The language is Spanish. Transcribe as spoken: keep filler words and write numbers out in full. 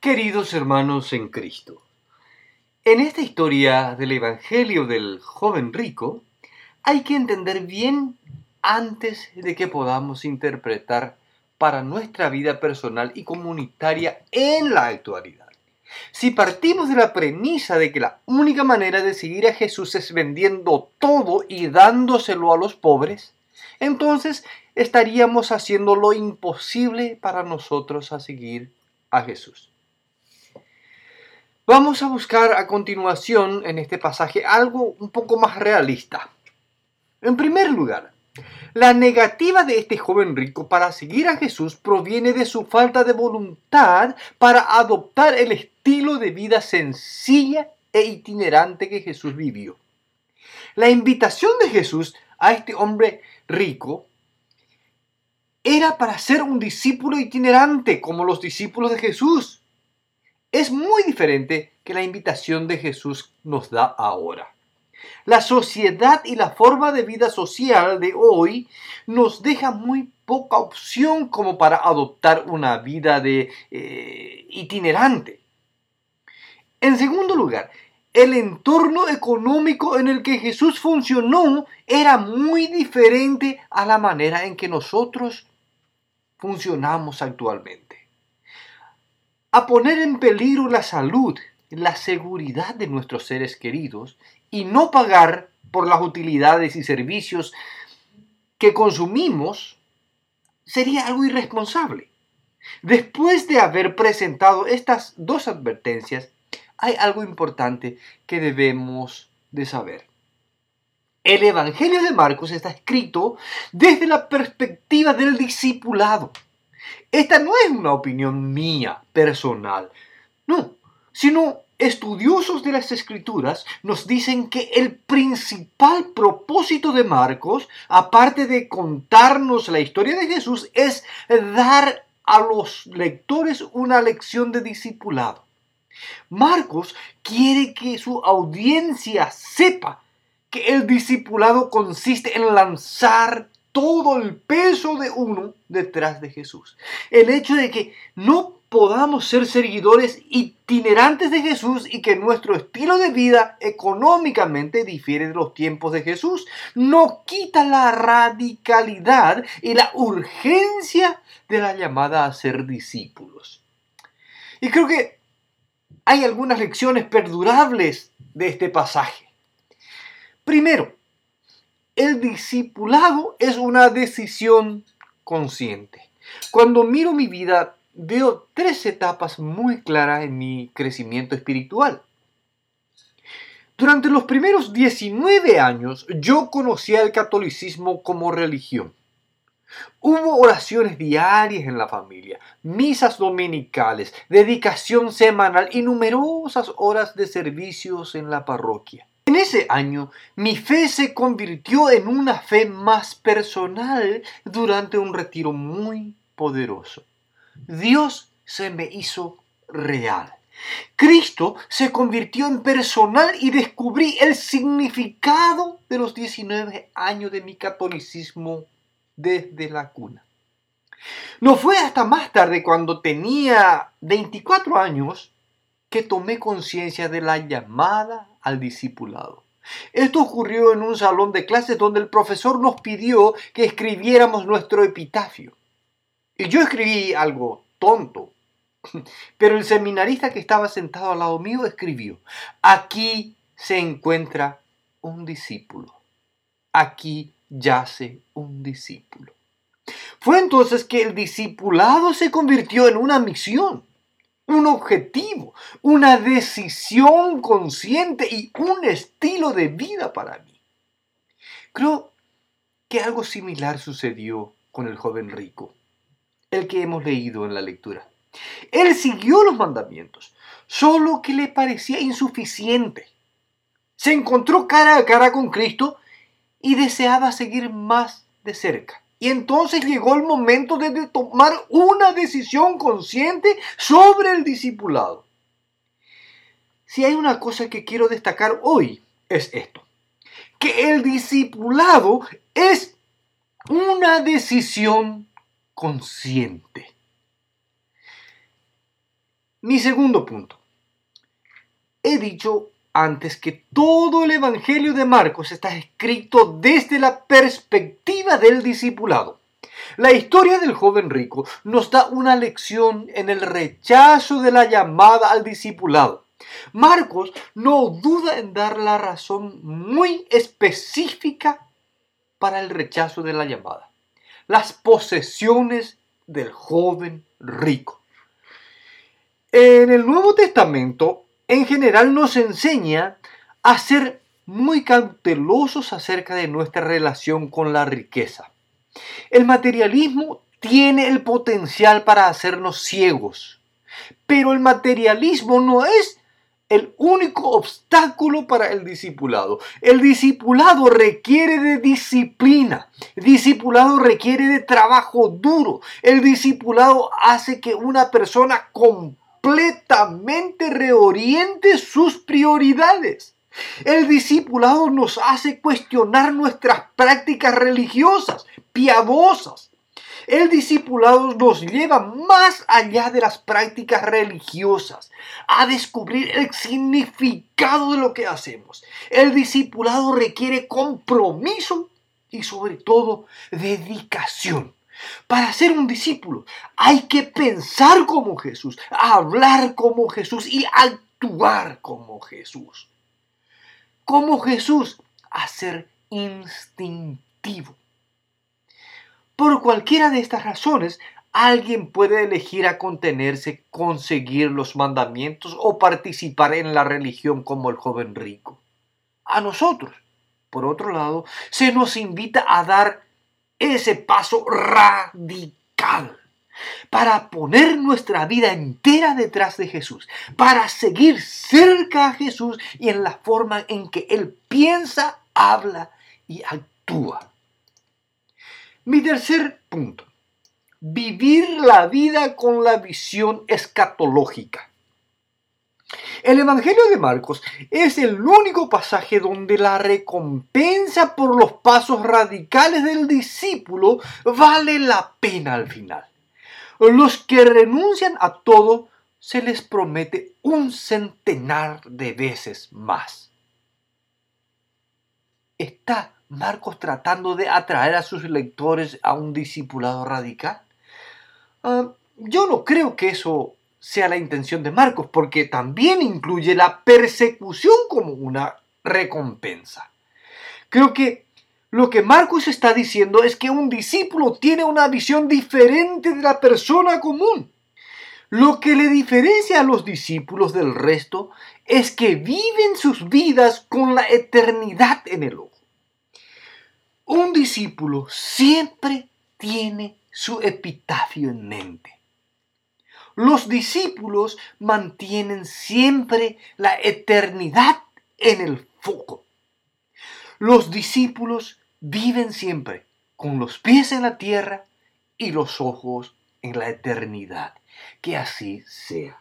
Queridos hermanos en Cristo, en esta historia del Evangelio del joven rico, hay que entender bien antes de que podamos interpretar para nuestra vida personal y comunitaria en la actualidad. Si partimos de la premisa de que la única manera de seguir a Jesús es vendiendo todo y dándoselo a los pobres, entonces estaríamos haciendo lo imposible para nosotros a seguir a Jesús. Vamos a buscar a continuación en este pasaje algo un poco más realista. En primer lugar, la negativa de este joven rico para seguir a Jesús proviene de su falta de voluntad para adoptar el estilo de vida sencilla e itinerante que Jesús vivió. La invitación de Jesús a este hombre rico era para ser un discípulo itinerante como los discípulos de Jesús. Es muy diferente que la invitación de Jesús nos da ahora. La sociedad y la forma de vida social de hoy nos deja muy poca opción como para adoptar una vida de eh, itinerante. En segundo lugar, el entorno económico en el que Jesús funcionó era muy diferente a la manera en que nosotros funcionamos actualmente. A poner en peligro la salud, la seguridad de nuestros seres queridos y no pagar por las utilidades y servicios que consumimos sería algo irresponsable. Después de haber presentado estas dos advertencias, hay algo importante que debemos de saber. El Evangelio de Marcos está escrito desde la perspectiva del discipulado. Esta no es una opinión mía, personal, no, sino estudiosos de las Escrituras nos dicen que el principal propósito de Marcos, aparte de contarnos la historia de Jesús, es dar a los lectores una lección de discipulado. Marcos quiere que su audiencia sepa que el discipulado consiste en lanzar todo el peso de uno detrás de Jesús. El hecho de que no podamos ser seguidores itinerantes de Jesús y que nuestro estilo de vida económicamente difiere de los tiempos de Jesús no quita la radicalidad y la urgencia de la llamada a ser discípulos. Y creo que hay algunas lecciones perdurables de este pasaje. Primero, el discipulado es una decisión consciente. Cuando miro mi vida, veo tres etapas muy claras en mi crecimiento espiritual. Durante los primeros diecinueve años, yo conocía el catolicismo como religión. Hubo oraciones diarias en la familia, misas dominicales, dedicación semanal y numerosas horas de servicios en la parroquia. En ese año, mi fe se convirtió en una fe más personal durante un retiro muy poderoso. Dios se me hizo real. Cristo se convirtió en personal y descubrí el significado de los diecinueve años de mi catolicismo desde la cuna. No fue hasta más tarde, cuando tenía veinticuatro años, que tomé conciencia de la llamada al discipulado. Esto ocurrió en un salón de clases donde el profesor nos pidió que escribiéramos nuestro epitafio. Y yo escribí algo tonto, pero el seminarista que estaba sentado al lado mío escribió: aquí se encuentra un discípulo. Aquí yace un discípulo. Fue entonces que el discipulado se convirtió en una misión, un objetivo, una decisión consciente y un estilo de vida para mí. Creo que algo similar sucedió con el joven rico, el que hemos leído en la lectura. Él siguió los mandamientos, solo que le parecía insuficiente. Se encontró cara a cara con Cristo y deseaba seguir más de cerca. Y entonces llegó el momento de tomar una decisión consciente sobre el discipulado. Si hay una cosa que quiero destacar hoy, es esto: que el discipulado es una decisión consciente. Mi segundo punto. He dicho antes que todo el Evangelio de Marcos está escrito desde la perspectiva del discipulado. La historia del joven rico nos da una lección en el rechazo de la llamada al discipulado. Marcos no duda en dar la razón muy específica para el rechazo de la llamada: las posesiones del joven rico. En el Nuevo Testamento, en general, nos enseña a ser muy cautelosos acerca de nuestra relación con la riqueza. El materialismo tiene el potencial para hacernos ciegos, pero el materialismo no es el único obstáculo para el discipulado. El discipulado requiere de disciplina. El discipulado requiere de trabajo duro. El discipulado hace que una persona completamente reoriente sus prioridades. El discipulado nos hace cuestionar nuestras prácticas religiosas, piadosas. El discipulado nos lleva más allá de las prácticas religiosas, a descubrir el significado de lo que hacemos. El discipulado requiere compromiso y, sobre todo, dedicación. Para ser un discípulo hay que pensar como Jesús, hablar como Jesús y actuar como Jesús. Como Jesús, a ser instintivo. Por cualquiera de estas razones, alguien puede elegir a contenerse con seguir los mandamientos o participar en la religión como el joven rico. A nosotros, por otro lado, se nos invita a dar ese paso radical para poner nuestra vida entera detrás de Jesús, para seguir cerca a Jesús y en la forma en que Él piensa, habla y actúa. Mi tercer punto: vivir la vida con la visión escatológica. El Evangelio de Marcos es el único pasaje donde la recompensa por los pasos radicales del discípulo vale la pena al final. Los que renuncian a todo se les promete un centenar de veces más. ¿Está Marcos tratando de atraer a sus lectores a un discipulado radical? Uh, yo no creo que eso sea la intención de Marcos, porque también incluye la persecución como una recompensa. Creo que lo que Marcos está diciendo es que un discípulo tiene una visión diferente de la persona común. Lo que le diferencia a los discípulos del resto es que viven sus vidas con la eternidad en el ojo. Un discípulo siempre tiene su epitafio en mente. Los discípulos mantienen siempre la eternidad en el foco. Los discípulos viven siempre con los pies en la tierra y los ojos en la eternidad. Que así sea.